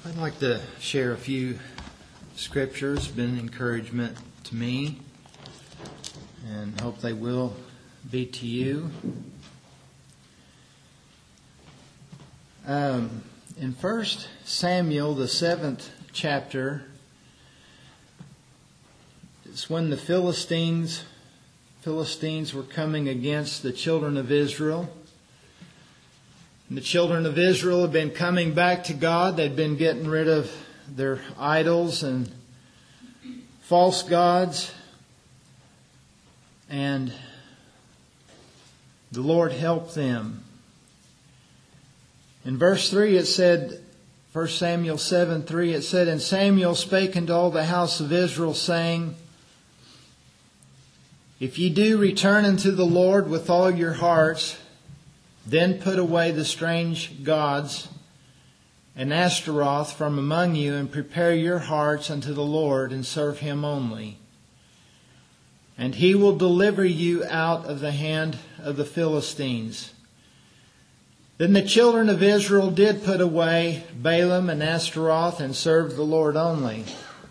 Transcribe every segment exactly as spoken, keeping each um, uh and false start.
I'd like to share a few scriptures, been an encouragement to me, and hope they will be to you. Um, in First Samuel, the seventh chapter, it's when the Philistines, Philistines were coming against the children of Israel. And the children of Israel had been coming back to God. They'd been getting rid of their idols and false gods. And the Lord helped them. In verse three it said, First Samuel seven three, it said, "And Samuel spake unto all the house of Israel, saying, If ye do return unto the Lord with all your hearts, then put away the strange gods and Ashtaroth from among you, and prepare your hearts unto the Lord, and serve Him only. And He will deliver you out of the hand of the Philistines." Then the children of Israel did put away Balaam and Ashtaroth, and served the Lord only.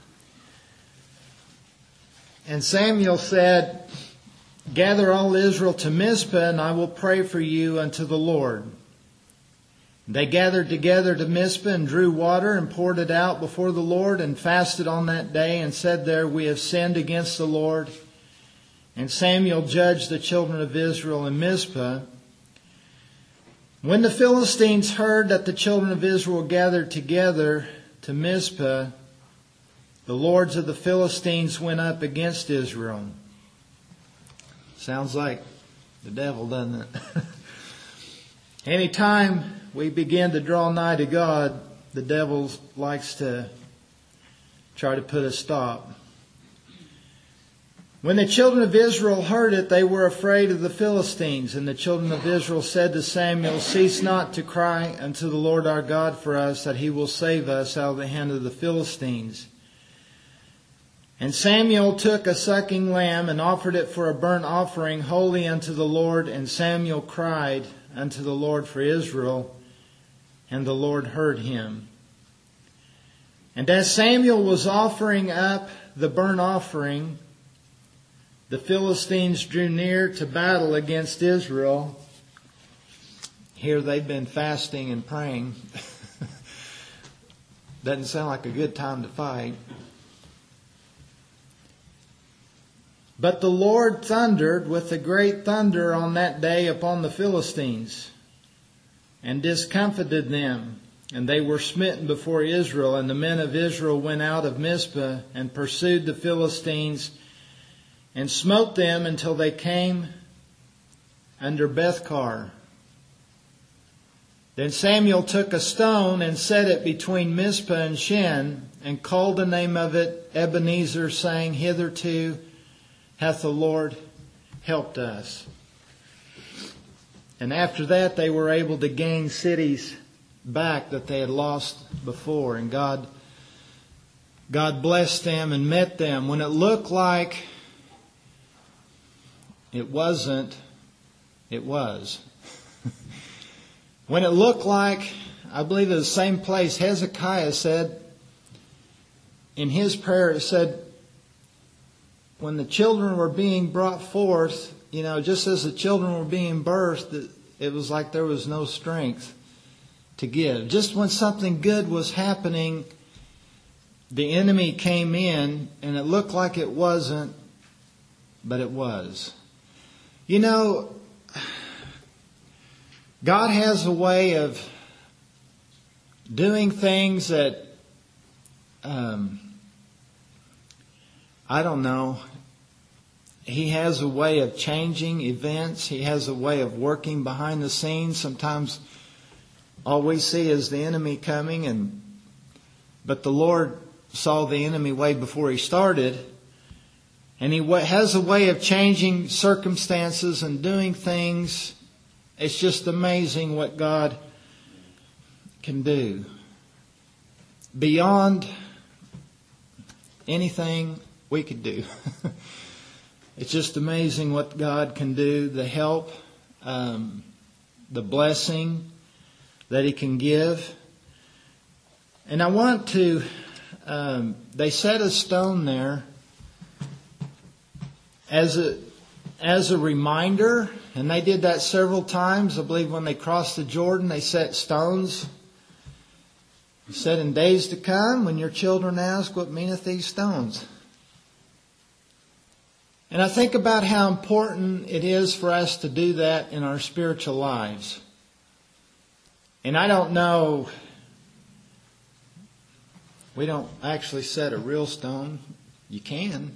And Samuel said, "Gather all Israel to Mizpah, and I will pray for you unto the Lord." They gathered together to Mizpah, and drew water, and poured it out before the Lord, and fasted on that day, and said there, "We have sinned against the Lord." And Samuel judged the children of Israel in Mizpah. When the Philistines heard that the children of Israel gathered together to Mizpah, the lords of the Philistines went up against Israel. Sounds like the devil, doesn't it? Anytime we begin to draw nigh to God, the devil likes to try to put a stop. When the children of Israel heard it, they were afraid of the Philistines. And the children of Israel said to Samuel, "Cease not to cry unto the Lord our God for us, that He will save us out of the hand of the Philistines." And Samuel took a sucking lamb, and offered it for a burnt offering holy unto the Lord. And Samuel cried unto the Lord for Israel, and the Lord heard him. And as Samuel was offering up the burnt offering, the Philistines drew near to battle against Israel. Here they've been fasting and praying. Doesn't sound like a good time to fight. But the Lord thundered with a great thunder on that day upon the Philistines, and discomfited them, and they were smitten before Israel. And the men of Israel went out of Mizpah, and pursued the Philistines, and smote them until they came under Bethkar. Then Samuel took a stone, and set it between Mizpah and Shen, and called the name of it Ebenezer, saying, "Hitherto hath the Lord helped us." And after that they were able to gain cities back that they had lost before. And God, God blessed them and met them. When it looked like it wasn't, it was. When it looked like, I believe it was the same place Hezekiah said, in his prayer it said, when the children were being brought forth, you know, just as the children were being birthed, it was like there was no strength to give. Just when something good was happening, the enemy came in, and it looked like it wasn't, but it was. You know, God has a way of doing things that, um, I don't know. He has a way of changing events. He has a way of working behind the scenes. Sometimes all we see is the enemy coming, and but the Lord saw the enemy way before he started. And He has a way of changing circumstances and doing things. It's just amazing what God can do. Beyond anything we could do. It's just amazing what God can do. The help, um, the blessing that He can give. And I want to, um, they set a stone there as a, as a reminder, and they did that several times. I believe when they crossed the Jordan, they set stones. He said, in days to come, when your children ask, what meaneth these stones? And I think about how important it is for us to do that in our spiritual lives. And I don't know, we don't actually set a real stone. You can.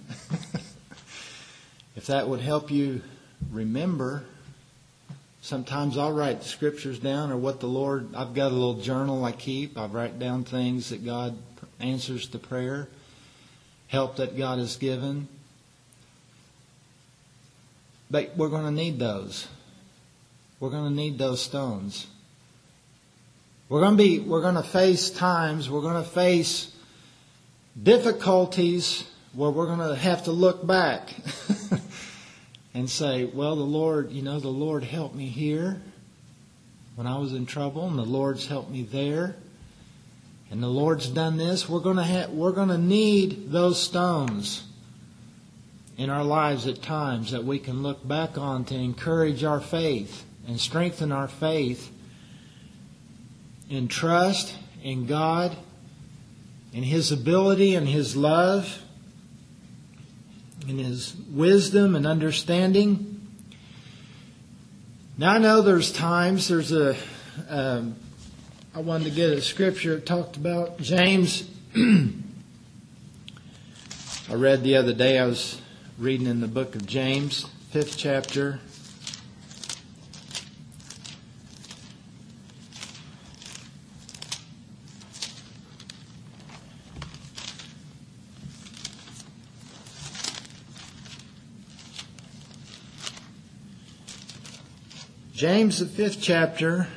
If that would help you remember. Sometimes I'll write the scriptures down or what the Lord, I've got a little journal I keep. I write down things that God answers to prayer, help that God has given. But we're going to need those. We're going to need those stones. We're going to be, we're going to face times, we're going to face difficulties where we're going to have to look back and say, well, the Lord, you know, the Lord helped me here when I was in trouble, and the Lord's helped me there, and the Lord's done this. We're going to have, we're going to need those stones in our lives at times that we can look back on to encourage our faith and strengthen our faith in trust in God, in His ability and His love, in His wisdom and understanding. Now I know there's times, there's a, um, I wanted to get a scripture that talked about James. I read the other day, I was reading in the book of James, fifth chapter. James, the fifth chapter,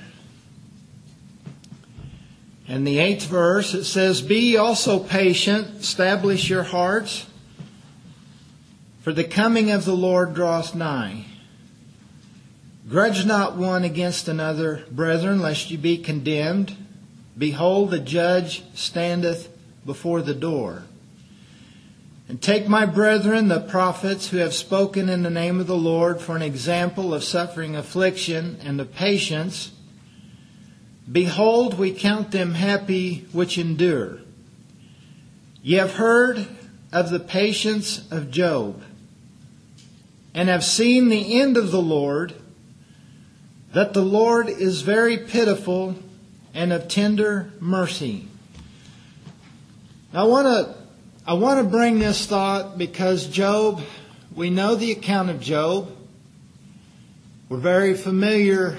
and the eighth verse, it says, be ye also patient, establish your hearts, for the coming of the Lord draweth nigh. Grudge not one against another, brethren, lest ye be condemned. Behold, the judge standeth before the door. And take my brethren, the prophets, who have spoken in the name of the Lord, for an example of suffering, affliction, and of patience. Behold, we count them happy which endure. Ye have heard of the patience of Job, and have seen the end of the Lord, that the Lord is very pitiful and of tender mercy. Now I want to I want to bring this thought because Job, we know the account of Job. We're very familiar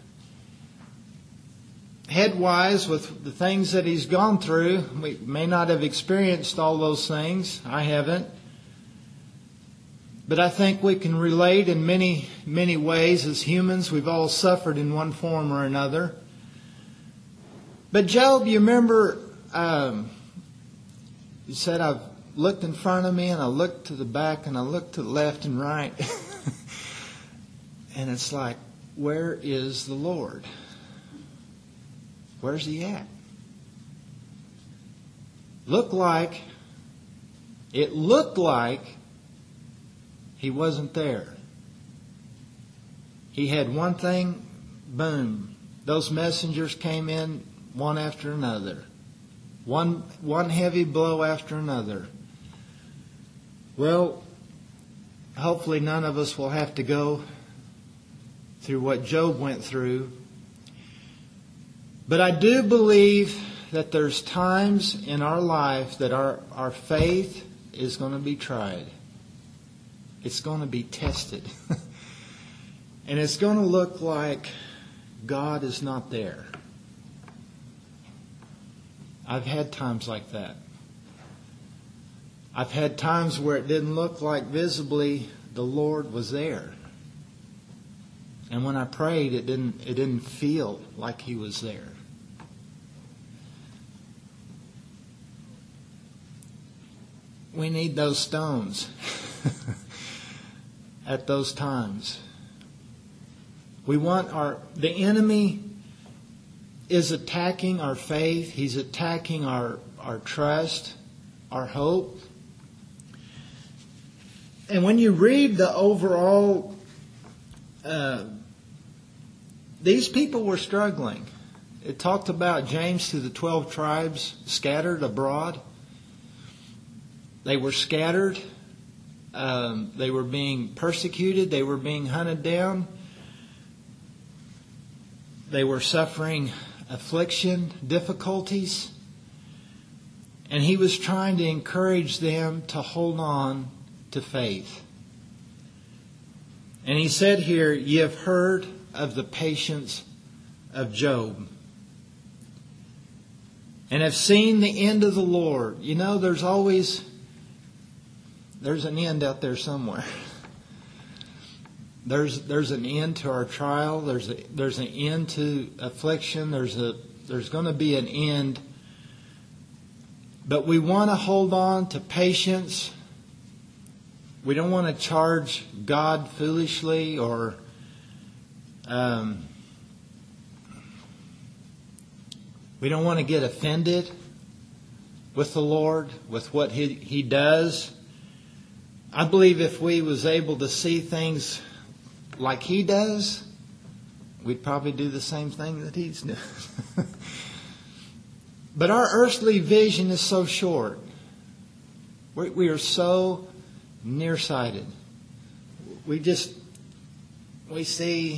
headwise with the things that he's gone through. We may not have experienced all those things. I haven't. But I think we can relate in many, many ways as humans. We've all suffered in one form or another. But Job, you remember, um, you said, I've looked in front of me and I looked to the back and I looked to the left and right. And it's like, where is the Lord? Where's He at? Looked like, it looked like He wasn't there. He had one thing, boom. Those messengers came in one after another. One, one heavy blow after another. Well, hopefully none of us will have to go through what Job went through. But I do believe that there's times in our life that our, our faith is going to be tried. It's going to be tested. And it's going to look like God is not there. I've had times like that. I've had times where it didn't look like visibly the Lord was there. And when I prayed, it didn't, it didn't feel like He was there. We need those stones at those times. We want our, the enemy, is attacking our faith. He's attacking our, our trust, our hope. And when you read the overall, uh, these people were struggling. It talked about James to the twelve tribes scattered abroad. They were scattered. Um, they were being persecuted. They were being hunted down. They were suffering affliction, difficulties. And he was trying to encourage them to hold on to faith. And he said here, "Ye have heard of the patience of Job, and have seen the end of the Lord." You know, there's always, there's an end out there somewhere. There's there's an end to our trial. There's a, there's an end to affliction. There's a there's going to be an end. But we want to hold on to patience. We don't want to charge God foolishly or um, we don't want to get offended with the Lord, with what He He does. I believe if we was able to see things like He does, we'd probably do the same thing that He's doing. But our earthly vision is so short. We, we are so nearsighted. We just, we see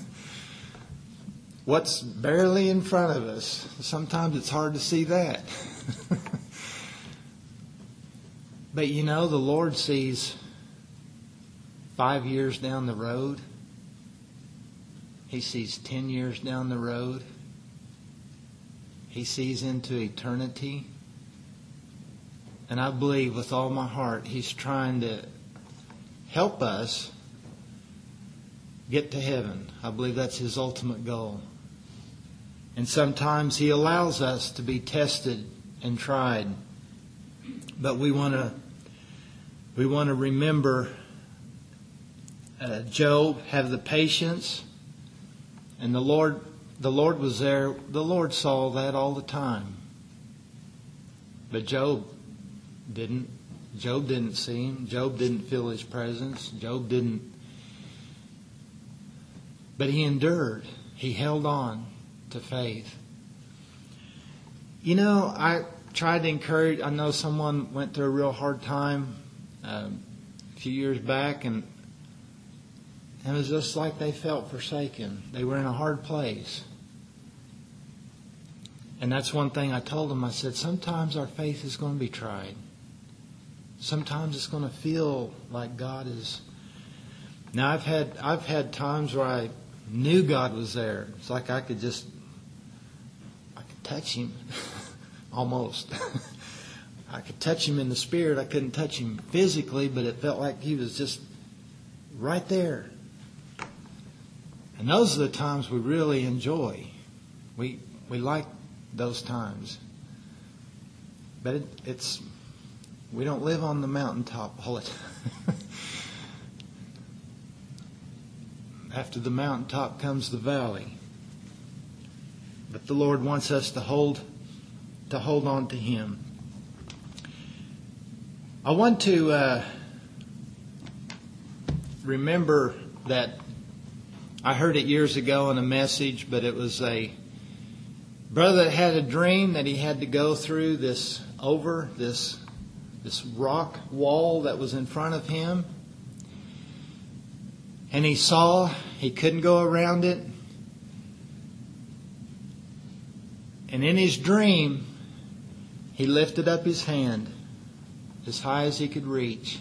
what's barely in front of us. Sometimes it's hard to see that. But you know, the Lord sees five years down the road. He sees ten years down the road. He sees into eternity. And I believe with all my heart He's trying to help us get to heaven. I believe that's His ultimate goal. And sometimes He allows us to be tested and tried. But we want to we want to remember uh, Job, have the patience, and the Lord the Lord was there. The Lord saw that all the time. But Job didn't. Job didn't see Him. Job didn't feel His presence. Job didn't. But he endured. He held on to faith. You know, I tried to encourage. I know someone went through a real hard time um, a few years back, and it was just like they felt forsaken. They were in a hard place. And that's one thing I told them. I said, sometimes our faith is going to be tried. Sometimes it's going to feel like God is. Now I've had I've had times where I knew God was there. It's like I could just I could touch Him almost. I could touch Him in the spirit. I couldn't touch Him physically, but it felt like He was just right there. And those are the times we really enjoy. We we like those times. But it, it's we don't live on the mountaintop all the time. After the mountaintop comes the valley. But the Lord wants us to hold to hold on to Him. I want to uh, remember that I heard it years ago in a message, but it was a brother that had a dream that he had to go through this over this this rock wall that was in front of him. And he saw he couldn't go around it. And in his dream, he lifted up his hand as high as he could reach.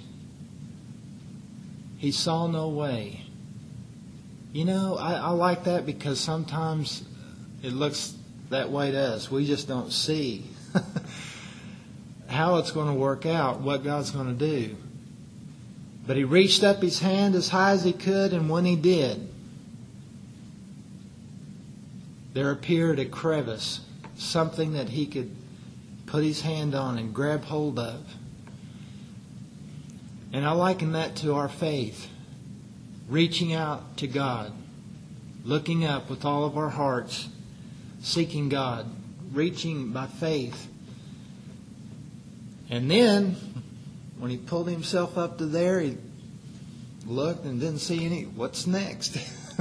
He saw no way. You know, I, I like that because sometimes it looks that way to us. We just don't see how it's going to work out, what God's going to do. But he reached up his hand as high as he could, and when he did, there appeared a crevice, something that he could put his hand on and grab hold of. And I liken that to our faith, reaching out to God, looking up with all of our hearts, seeking God, reaching by faith. And then, when he pulled himself up to there, he looked and didn't see any. What's next?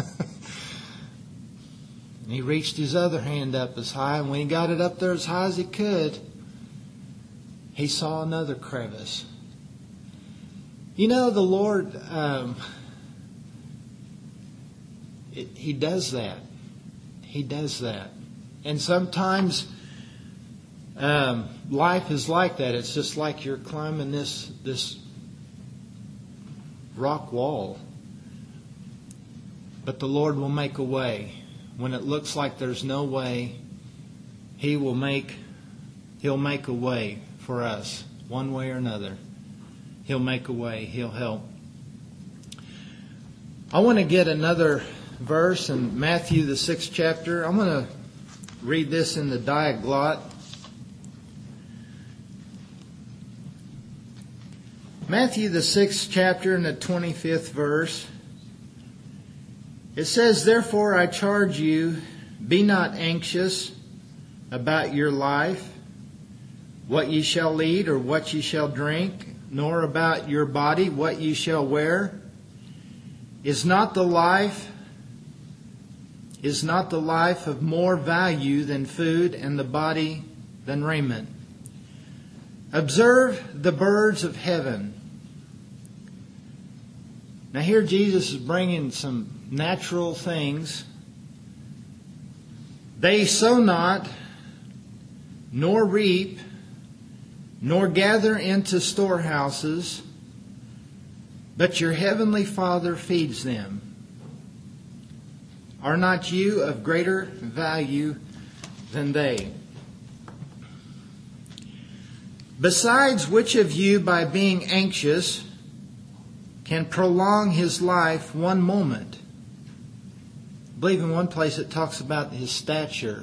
And he reached his other hand up as high, and when he got it up there as high as he could, he saw another crevice. You know, the Lord, um, it, He does that. He does that. And sometimes um, life is like that. It's just like you're climbing this this rock wall. But the Lord will make a way. When it looks like there's no way, He will make, He'll make a way for us, one way or another. He'll make a way. He'll help. I want to get another verse in Matthew, the sixth chapter. I'm going to read this in the Diaglott. Matthew, the sixth chapter, and the twenty-fifth verse. It says, "Therefore I charge you, be not anxious about your life, what ye shall eat or what ye shall drink, nor about your body, what ye shall wear. Is not the life, is not the life of more value than food, and the body than raiment? Observe the birds of heaven." Now here Jesus is bringing some natural things. "They sow not, nor reap, nor gather into storehouses, but your heavenly Father feeds them. Are not you of greater value than they? Besides, which of you, by being anxious, can prolong his life one moment?" I believe in one place it talks about his stature.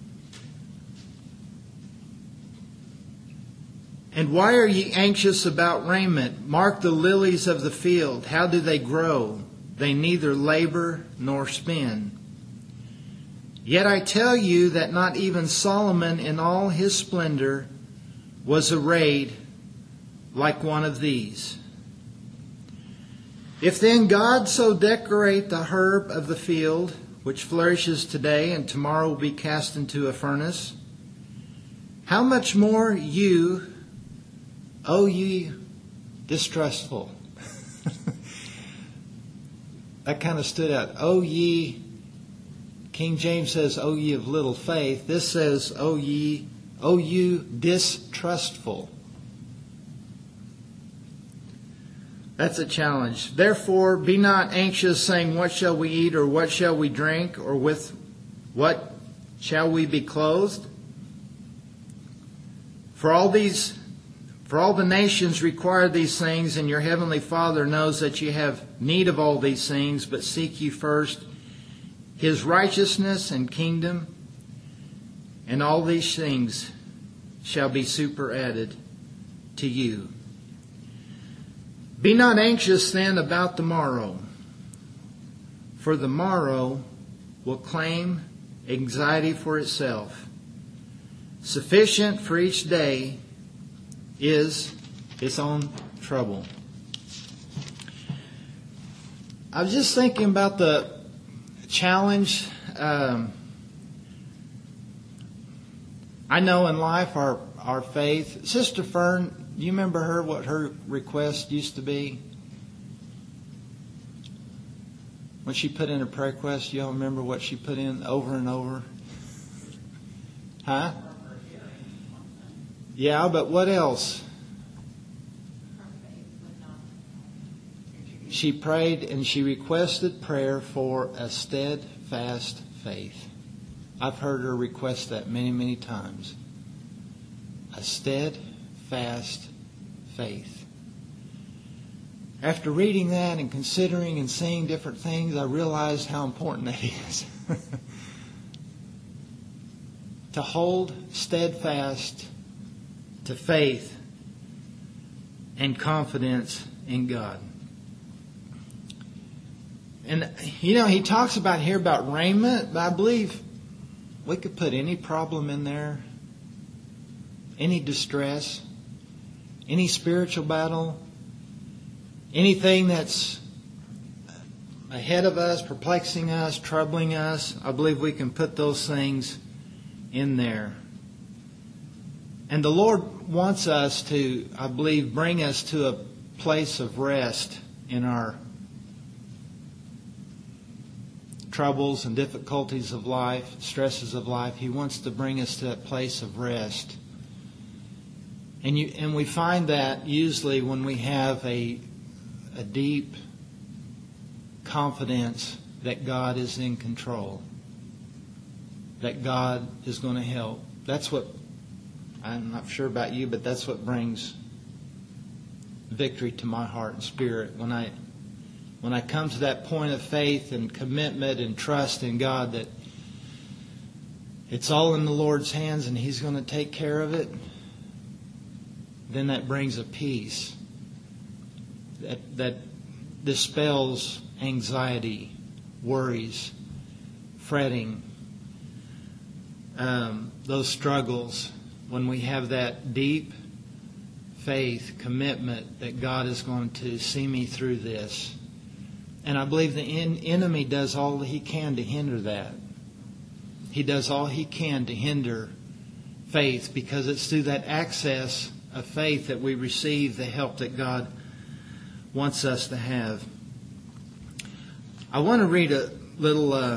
"And why are ye anxious about raiment? Mark the lilies of the field, how do they grow? They neither labor nor spin. Yet I tell you that not even Solomon in all his splendor was arrayed like one of these. If then God so decorate the herb of the field, which flourishes today and tomorrow will be cast into a furnace, how much more you, O ye distrustful." That kind of stood out. O ye, King James says, "O ye of little faith." This says, O ye, O you distrustful. That's a challenge. "Therefore, be not anxious, saying, what shall we eat, or what shall we drink, or with what shall we be clothed? For all these, for all the nations require these things, and your heavenly Father knows that you have need of all these things. But seek ye first His righteousness and kingdom, and all these things shall be superadded to you. Be not anxious then about the morrow, for the morrow will claim anxiety for itself. Sufficient for each day is its own trouble." I was just thinking about the challenge. Um, I know in life our, our faith. Sister Fern, do you remember her, what her request used to be? When she put in a prayer request, you all remember what she put in over and over? Huh? Yeah, but what else? She prayed and she requested prayer for a steadfast faith. I've heard her request that many, many times. A steadfast faith. After reading that and considering and seeing different things, I realized how important that is. To hold steadfast to faith and confidence in God. And, you know, he talks about here about raiment, but I believe we could put any problem in there, any distress, any spiritual battle, anything that's ahead of us, perplexing us, troubling us. I believe we can put those things in there. And the Lord wants us to, I believe, bring us to a place of rest in our troubles and difficulties of life, stresses of life. He wants to bring us to that place of rest. And you and we find that usually when we have a a deep confidence that God is in control, that God is going to help. That's what, I'm not sure about you, but that's what brings victory to my heart and spirit. When I when I come to that point of faith and commitment and trust in God that it's all in the Lord's hands and He's going to take care of it, then that brings a peace that that dispels anxiety, worries, fretting, um, those struggles. When we have that deep faith, commitment that God is going to see me through this. And I believe the en- enemy does all he can to hinder that. He does all he can to hinder faith, because it's through that access of faith that we receive the help that God wants us to have. I want to read a little uh,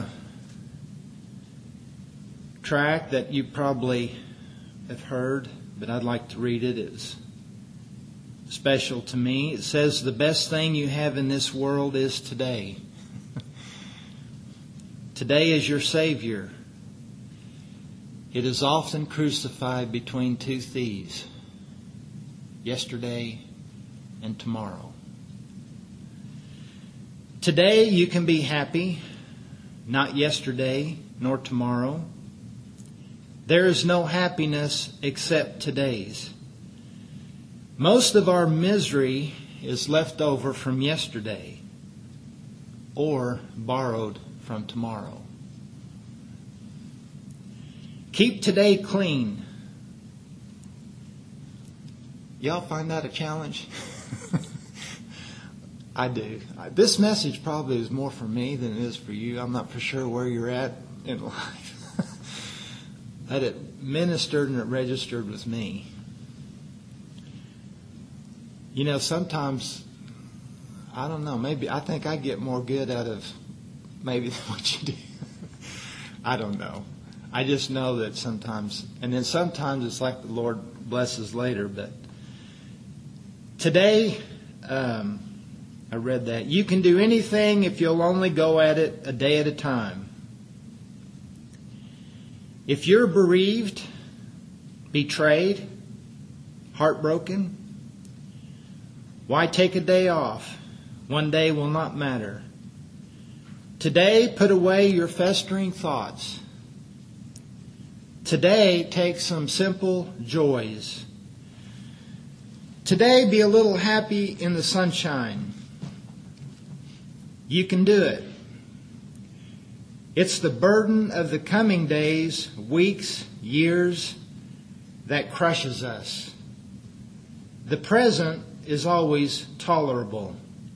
tract that you probably have heard, but I'd like to read it. It's special to me. It says, "The best thing you have in this world is today. Today is your Savior. It is often crucified between two thieves, yesterday and tomorrow. Today you can be happy, not yesterday nor tomorrow. There is no happiness except today's. Most of our misery is left over from yesterday or borrowed from tomorrow. Keep today clean." Y'all find that a challenge? I do. This message probably is more for me than it is for you. I'm not for sure where you're at in life. But it ministered and it registered with me. You know, sometimes, I don't know, maybe, I think I get more good out of maybe than what you do. I don't know. I just know that sometimes, and then sometimes it's like the Lord blesses later, but today, um, I read that. You can do anything if you'll only go at it a day at a time. If you're bereaved, betrayed, heartbroken, why take a day off? One day will not matter. Today, put away your festering thoughts. Today, take some simple joys. Today, be a little happy in the sunshine. You can do it. It's the burden of the coming days, weeks, years that crushes us. The present is always tolerable.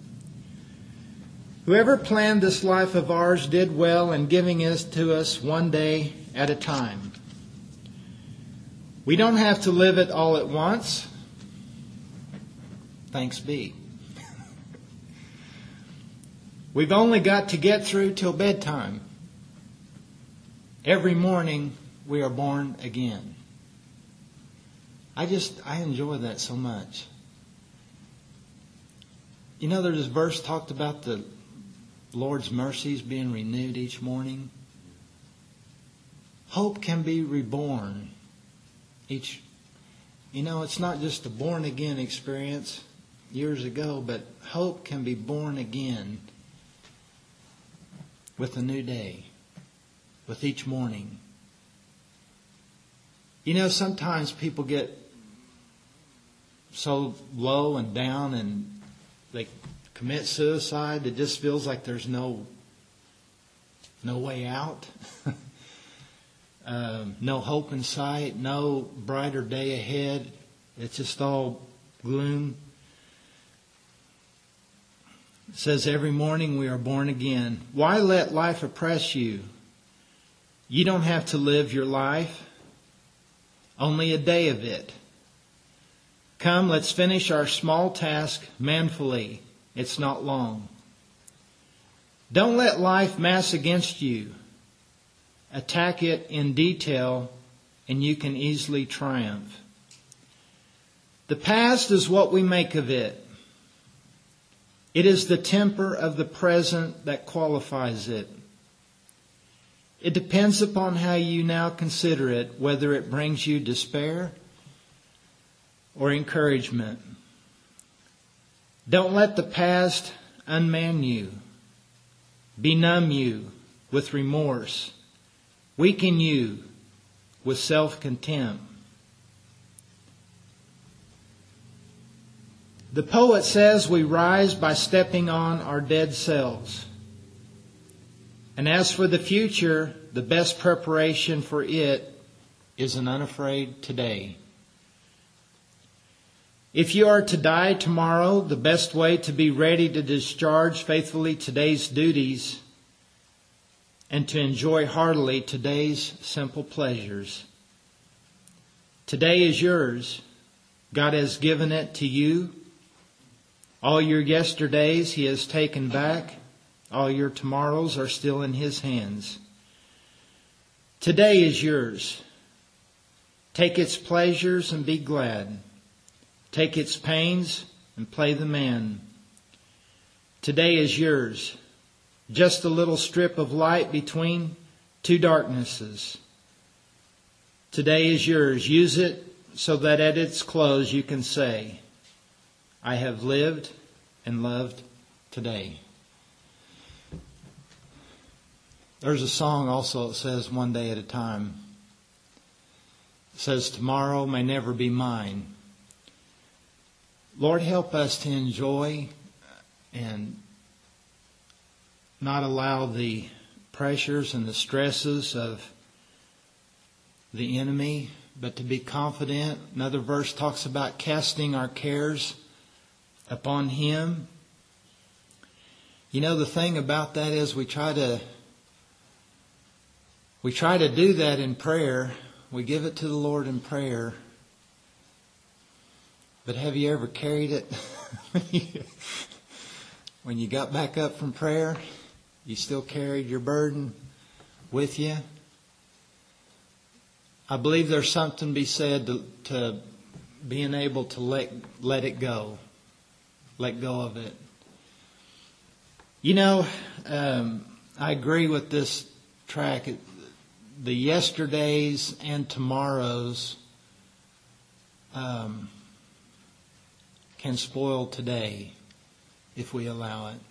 Whoever planned this life of ours did well in giving it to us one day at a time. We don't have to live it all at once. Thanks be. We've only got to get through till bedtime. Every morning we are born again. I just, I enjoy that so much. You know, there's this verse talked about the Lord's mercies being renewed each morning. Hope can be reborn each. You know, it's not just a born again experience years ago, but hope can be born again with a new day, with each morning. You know, sometimes people get so low and down and they commit suicide. It just feels like there's no no way out. um, no hope in sight, no brighter day ahead. It's just all gloom. It says every morning we are born again. Why let life oppress you? You don't have to live your life, only a day of it. Come, let's finish our small task manfully. It's not long. Don't let life mass against you. Attack it in detail, and you can easily triumph. The past is what we make of it. It is the temper of the present that qualifies it. It depends upon how you now consider it, whether it brings you despair or encouragement. Don't let the past unman you, benumb you with remorse, weaken you with self-contempt. The poet says we rise by stepping on our dead selves. And as for the future, the best preparation for it is an unafraid today. If you are to die tomorrow, the best way to be ready to discharge faithfully today's duties and to enjoy heartily today's simple pleasures. Today is yours. God has given it to you. All your yesterdays He has taken back. All your tomorrows are still in His hands. Today is yours. Take its pleasures and be glad. Take its pains and play the man. Today is yours. Just a little strip of light between two darknesses. Today is yours. Use it so that at its close you can say, I have lived and loved today. There's a song also that says one day at a time. It says tomorrow may never be mine. Lord, help us to enjoy and not allow the pressures and the stresses of the enemy, but to be confident. Another verse talks about casting our cares upon Him. You know, the thing about that is we try to we try to do that in prayer. We give it to the Lord in prayer. But have you ever carried it? When you got back up from prayer, you still carried your burden with you? I believe there's something to be said to, to being able to let let it go. Let go of it. You know, um, I agree with this track. The yesterdays and tomorrows um, can spoil today if we allow it.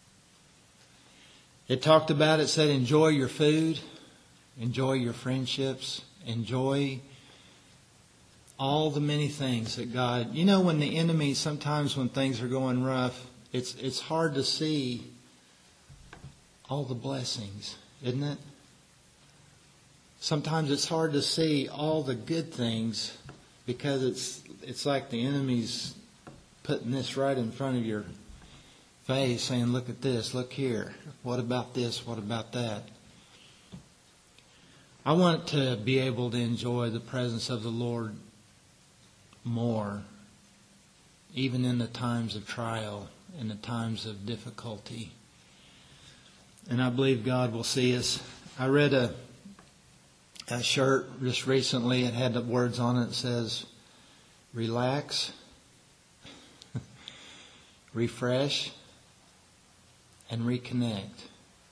It talked about, it said, enjoy your food, enjoy your friendships, enjoy all the many things that God, you know, when the enemy, sometimes when things are going rough, it's it's hard to see all the blessings, isn't it? Sometimes it's hard to see all the good things because it's it's like the enemy's putting this right in front of your face saying, look at this, look here. What about this? What about that? I want to be able to enjoy the presence of the Lord more, even in the times of trial, in the times of difficulty. And I believe God will see us. I read a, a shirt just recently. It had the words on it that says, relax, refresh, and reconnect.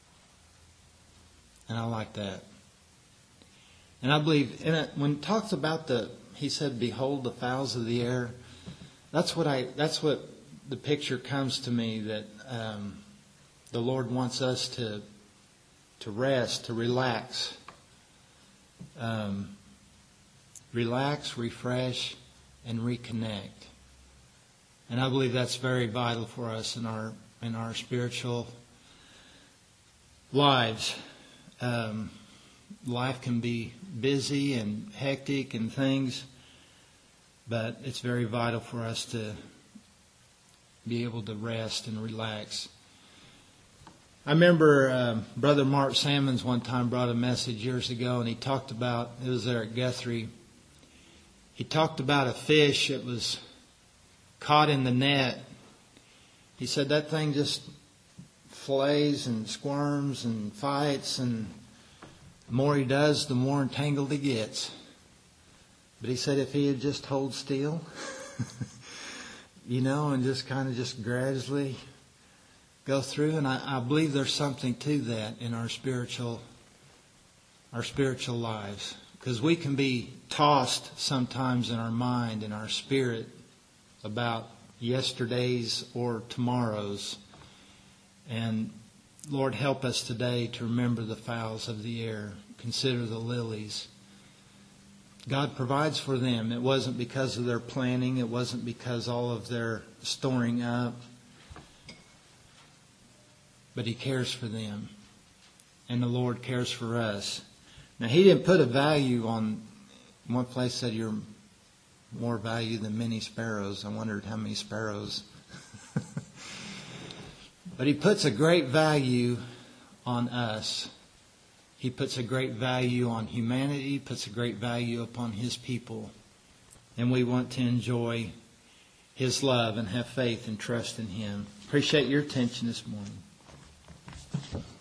And I like that. And I believe, and it, when it talks about the, he said, behold the fowls of the air. That's what I, that's what the picture comes to me, that um, the Lord wants us to, to rest, to relax. Um, relax, refresh, and reconnect. And I believe that's very vital for us in our, in our spiritual lives. Um, life can be busy and hectic and things, but it's very vital for us to be able to rest and relax. I remember uh, Brother Mark Sammons one time brought a message years ago, and he talked about, it was there at Guthrie, he talked about a fish that was caught in the net. He said that thing just flays and squirms and fights, and the more he does, the more entangled he gets. But he said if he had just hold still, you know, and just kind of just gradually go through, and I, I believe there's something to that in our spiritual, our spiritual lives, because we can be tossed sometimes in our mind, in our spirit, about yesterday's or tomorrow's. And Lord, help us today to remember the fowls of the air. Consider the lilies. God provides for them. It wasn't because of their planning. It wasn't because all of their storing up. But He cares for them. And the Lord cares for us. Now, He didn't put a value on, one place said you're more value than many sparrows. I wondered how many sparrows. But He puts a great value on us. He puts a great value on humanity. He puts a great value upon His people. And we want to enjoy His love and have faith and trust in Him. Appreciate your attention this morning.